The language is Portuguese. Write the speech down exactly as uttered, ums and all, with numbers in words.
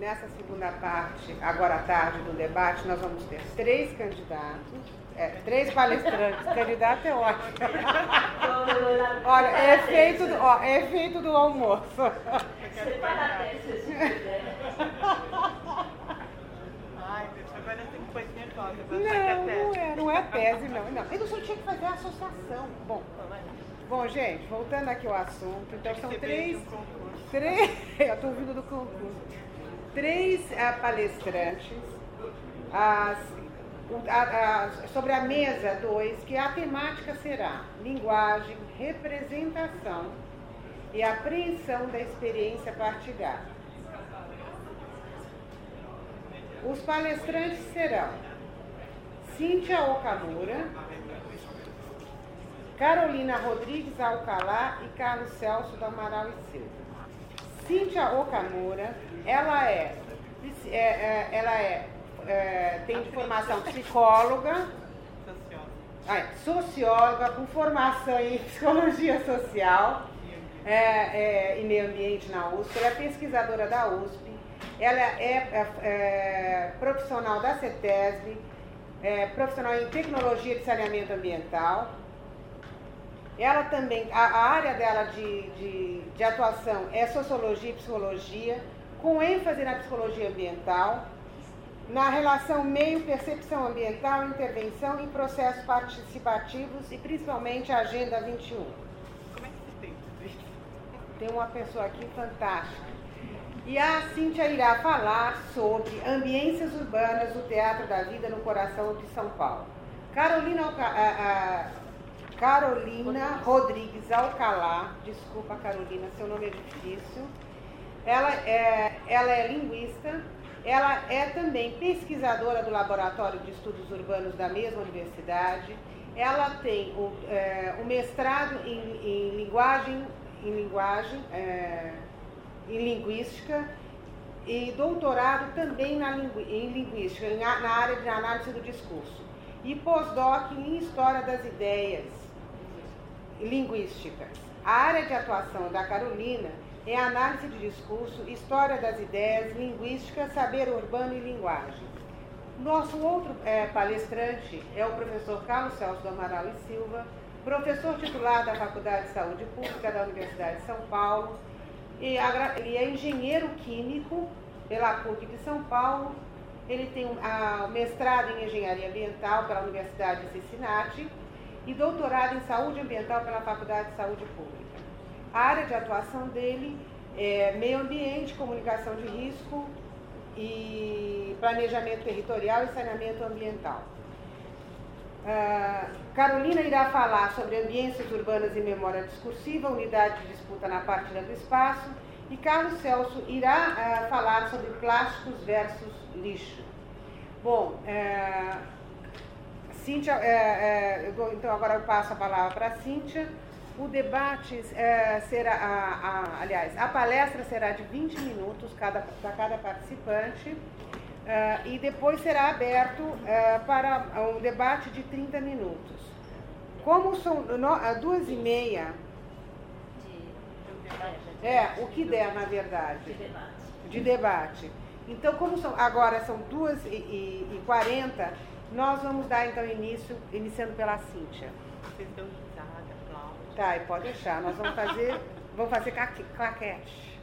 nessa segunda parte, agora à tarde do debate, nós vamos ter três candidatos, é, três palestrantes. Candidato é ótimo. Olha, é efeito do, ó, é efeito do almoço. Ai, Deus, agora eu tenho coisa nervosa. Não, não é, não é tese, não. não. Eu só tinha que fazer a associação. Bom, bom, gente, voltando aqui ao assunto, então são três. três eu estou ouvindo do concurso. Três uh, palestrantes as, a, a, sobre a mesa dois, que a temática será linguagem, representação e apreensão da experiência partidária. Os palestrantes serão Cíntia Okamura, Carolina Rodrigues Alcalá e Carlos Celso do Amaral e Silva. Cíntia Okamura, ela é, é, é, ela é, é tem de formação psicóloga, ah, é, socióloga, com formação em psicologia social é, é, e meio ambiente na U S P, ela é pesquisadora da U S P, ela é, é, é profissional da CETESB, é, profissional em tecnologia de saneamento ambiental. Ela também, a, a área dela de, de, de atuação é sociologia e psicologia, com ênfase na psicologia ambiental, na relação meio-percepção ambiental, intervenção e processos participativos e principalmente a Agenda vinte e um. Como é que você tem tudo isso? Tem uma pessoa aqui fantástica. E a Cíntia irá falar sobre ambiências urbanas do Teatro da Vida no coração de São Paulo. Carolina... A, a, Carolina Rodrigues Alcalá, desculpa Carolina, seu nome é difícil, ela é, ela é linguista, ela é também pesquisadora do Laboratório de Estudos Urbanos da mesma universidade, ela tem o, é, o mestrado em, em linguagem, em, linguagem é, em linguística e doutorado também na lingu, em linguística, na área de análise do discurso, e pós-doc em História das Ideias Linguísticas. A área de atuação da Carolina é análise de discurso, história das ideias, linguística, saber urbano e linguagem. Nosso outro é, palestrante é o professor Carlos Celso do Amaral e Silva, professor titular da Faculdade de Saúde Pública da Universidade de São Paulo, e a, ele é engenheiro químico pela P U C de São Paulo, ele tem o um, mestrado em engenharia ambiental pela Universidade de Cincinnati e doutorado em saúde ambiental pela Faculdade de Saúde Pública. A área de atuação dele é meio ambiente, comunicação de risco e planejamento territorial e saneamento ambiental. Uh, Carolina irá falar sobre ambiências urbanas e memória discursiva, unidade de disputa na partilha do espaço, e Carlos Celso irá uh, falar sobre plásticos versus lixo. Bom, uh, Cíntia, é, é, eu dou, então agora eu passo a palavra para a Cíntia. O debate é, será, a, a, aliás, a palestra será de vinte minutos para cada, cada participante é, e depois será aberto é, para um debate de trinta minutos. Como são no, duas e meia, é, o que der na verdade, de debate. De debate. Então, como são, agora são duas e quarenta, nós vamos dar então início, iniciando pela Cíntia. Vocês dão risada, aplausos. Tá, e pode deixar. Nós vamos fazer, vamos fazer claquete.